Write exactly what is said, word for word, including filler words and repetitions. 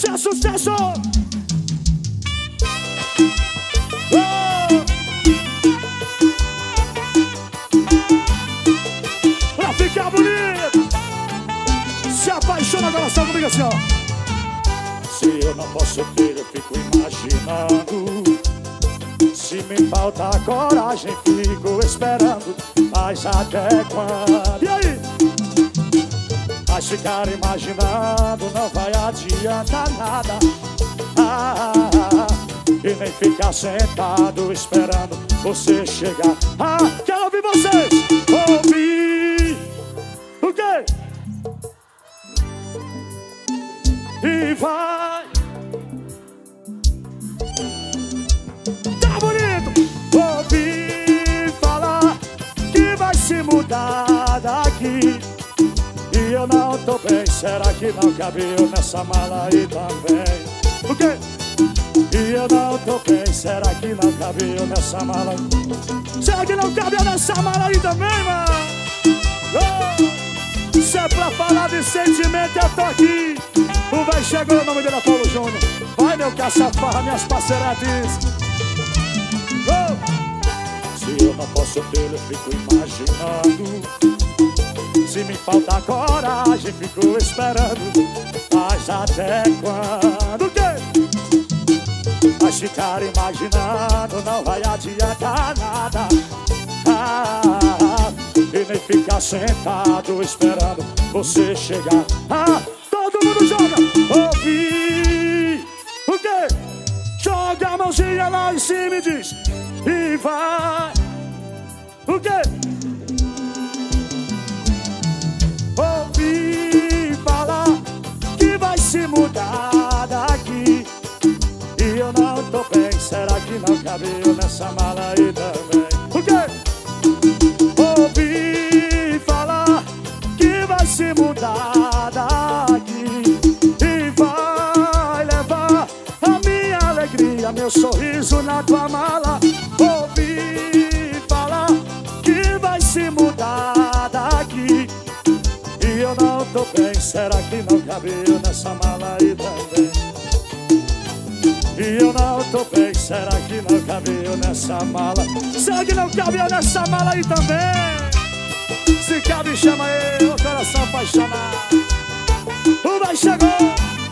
Sucesso, sucesso! Oh! Pra ficar bonito! Se apaixona agora, só comigo assim, ó. Se eu não posso ter, eu fico imaginando. Se me falta a coragem, fico esperando. Mas até quando? E aí? Mas ficar imaginando não vai adiantar nada. Ah, e nem ficar sentado esperando você chegar. Ah, quero ouvir vocês! Ouvir! O quê? E vai! Tá bonito! Ouvir falar que vai se mudar daqui. E eu não tô bem, será que não cabe eu nessa mala aí também? O quê? E eu não tô bem, será que não cabe eu nessa mala? Será que não cabe eu nessa mala aí também, mano? Oh! Se é pra falar de sentimento, eu tô aqui. O véi chegou, o nome dele é Paulo Júnior. Vai, meu caça-farra, minhas parceiras. Oh! Se eu não posso ter, eu fico imaginando. Se me falta coragem, fico esperando. Mas até quando? O quê? Mas ficar imaginando não vai adiantar nada. Ah, e nem ficar sentado esperando você chegar. Ah, todo mundo joga. Ouvir. O quê? Joga a mãozinha lá em cima e diz. E vai. O quê? Ouvi falar que vai se mudar daqui. E eu não tô bem, será que não cabe eu nessa mala aí também? O quê? Ouvi falar que vai se mudar daqui. E vai levar a minha alegria, meu sorriso na tua mala. Ouvi falar que vai se mudar daqui. E eu não tô bem, será que não cabe eu nessa mala aí também? E eu não tô bem, será que não cabe eu nessa mala? Será que não cabe eu nessa mala aí também? Se cabe, chama eu, coração apaixonado. O vai chegou.